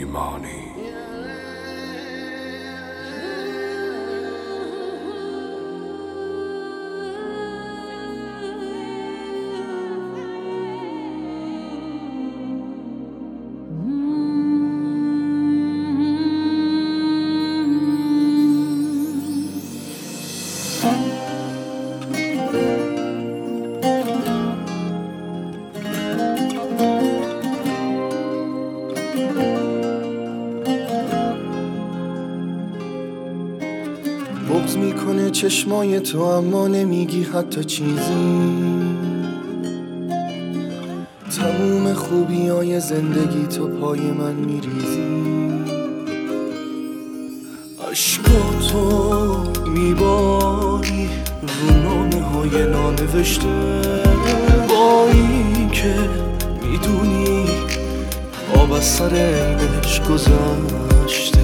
پشیمانی. بغض میکنه چشمای تو اما نمیگی حتی چیزی. تموم خوبیای زندگی تو پای من میریزی. عشقاتو میباری رو نامه های نانوشته، با این که میدونی آب از سر عینش گذشته.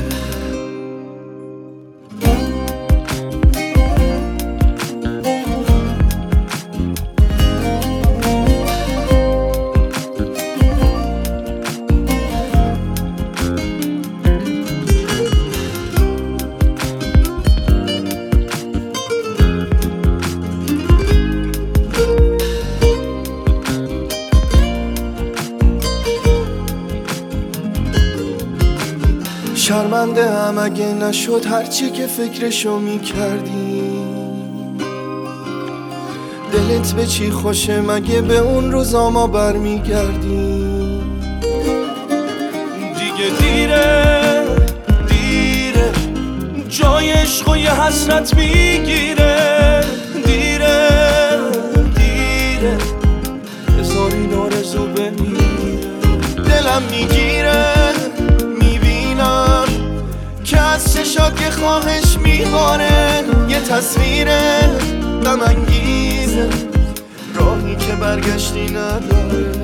شرمنده هم اگه نشد هرچی که فکرشو میکردی. دلت به چی خوشه مگه به اون روزا ما برمیگردی. دیگه دیره دیره، جای عشق و یه حسرت میگیره. دیره دیره، بذار این آرزو بمیره. دلم میگیره که از چشات یه خواهش میباره، یه تصویر غم انگیزه، راهی که برگشتی نداره.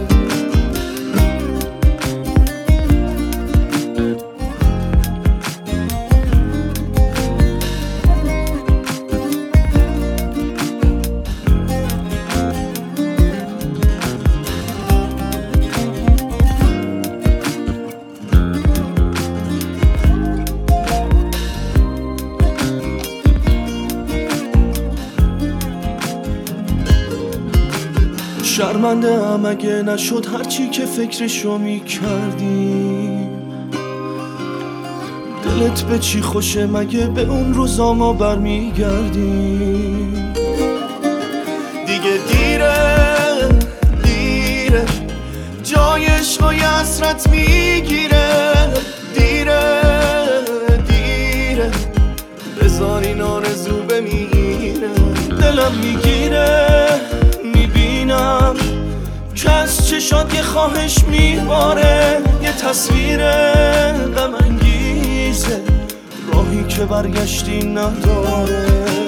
شرمنده هم اگه نشد هرچی که فکرشو میکردی. دلت به چی خوشه مگه به اون روزا ما برمیگردی. دیگه دیره دیره، جای عشق و یه حسرت میگیره. دیره دیره، بذار این آرزو بمیره. دلم میگیره میبینم که از چشات یه خواهش میباره، یه تصویر غم انگیزه، راهی که برگشتی نداره.